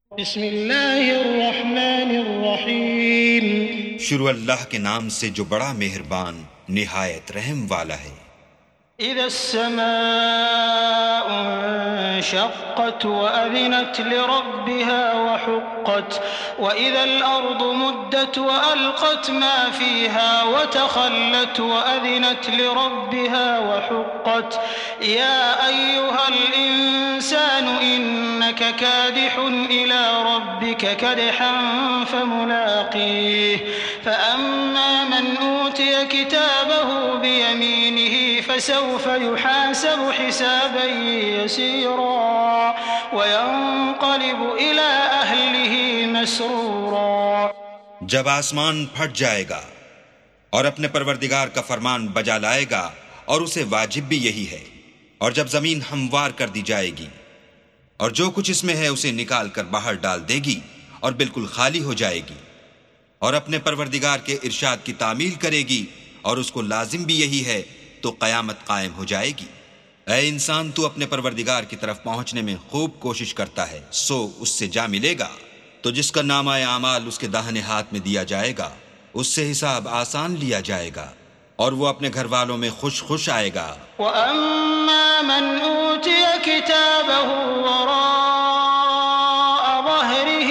بسم اللہ الرحمن الرحیم شروع اللہ کے نام سے جو بڑا مہربان نہایت رحم والا ہے۔ اذا السماء انشقت وأذنت لربها وحقت وإذا الأرض مدت وألقت ما فيها وتخلت وأذنت لربها وحقت يا أيها الإنسان إنك كادح إلى ربك كدحا فملاقيه فأما من أوتي كتابه بيمينه فسوف يحاسب حسابا يسيرا وينقلب إلى أهله مسرورا۔ جب آسمان پھٹ جائے گا اور اپنے پروردگار کا فرمان بجا لائے گا اور اسے واجب بھی یہی ہے، اور جب زمین ہموار کر دی جائے گی اور جو کچھ اس میں ہے اسے نکال کر باہر ڈال دے گی اور بالکل خالی ہو جائے گی، اور اپنے پروردگار کے ارشاد کی تعمیل کرے گی اور اس کو لازم بھی یہی ہے، تو قیامت قائم ہو جائے گی۔ اے انسان، تو اپنے پروردگار کی طرف پہنچنے میں خوب کوشش کرتا ہے، سو اس سے جا ملے گا۔ تو جس کا نامہ اعمال اس کے داہنے ہاتھ میں دیا جائے گا، اس سے حساب آسان لیا جائے گا اور وہ اپنے گھر والوں میں خوش خوش آئے گا۔ وَأَمَّا مَنْ أُوتِيَ كِتَابَهُ وَرَاءَ ظَهْرِهِ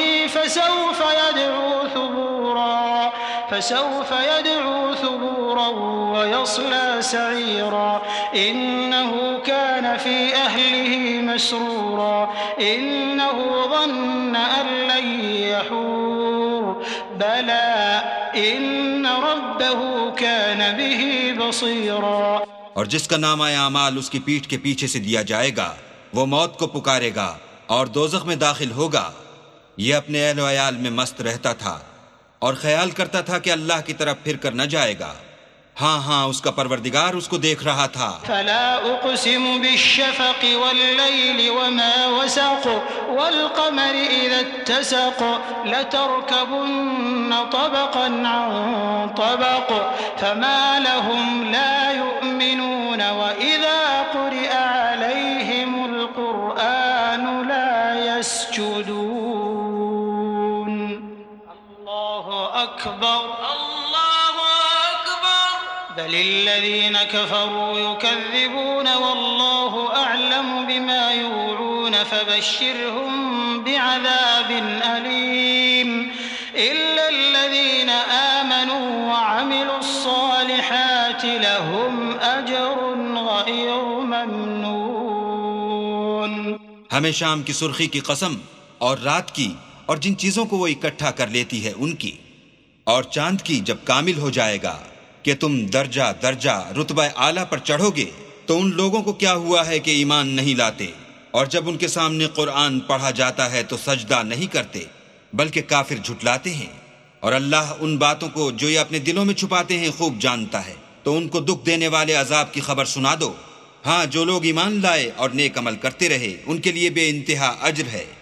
فسوف يدعو ثبورا ويصلى سعيرا إنه كان في أهله مسرورا إنه ظن أن لن يحور بلى إن ربه كان به بصيرا۔ اور جس کا نامہ اعمال اس کی پیٹھ کے پیچھے سے دیا جائے گا، وہ موت کو پکارے گا اور دوزخ میں داخل ہوگا۔ یہ اپنے اہل و عیال میں مست رہتا تھا اور خیال کرتا تھا کہ اللہ کی طرف پھر کر نہ جائے گا۔ ہاں اس کا پروردگار اس کو دیکھ رہا تھا۔ فلا اقسم بالشفق والليل وما وسق والقمر اذا اتسق لتركبن طبقا عن طبق فما لهم لا يؤمنون واذا قرئ عليهم القرآن لا يسجدون۔ أكبر الله أكبر بل الذين كفروا يكذبون والله أعلم بما يوعون فبشرهم بعذاب أليم إلا الذين آمنوا وعملوا الصالحات لهم أجر غير ممنون۔ ہمیں شام کی سرخی کی قسم اور رات کی اور جن چیزوں کو وہ اکٹھا کر لیتی ہے ان کی، اور چاند کی جب کامل ہو جائے گا کہ تم درجہ درجہ رتبہ اعلیٰ پر چڑھو گے، تو ان لوگوں کو کیا ہوا ہے کہ ایمان نہیں لاتے، اور جب ان کے سامنے قرآن پڑھا جاتا ہے تو سجدہ نہیں کرتے بلکہ کافر جھٹلاتے ہیں۔ اور اللہ ان باتوں کو جو یہ اپنے دلوں میں چھپاتے ہیں خوب جانتا ہے، تو ان کو دکھ دینے والے عذاب کی خبر سنا دو۔ ہاں، جو لوگ ایمان لائے اور نیک عمل کرتے رہے ان کے لیے بے انتہا اجر ہے۔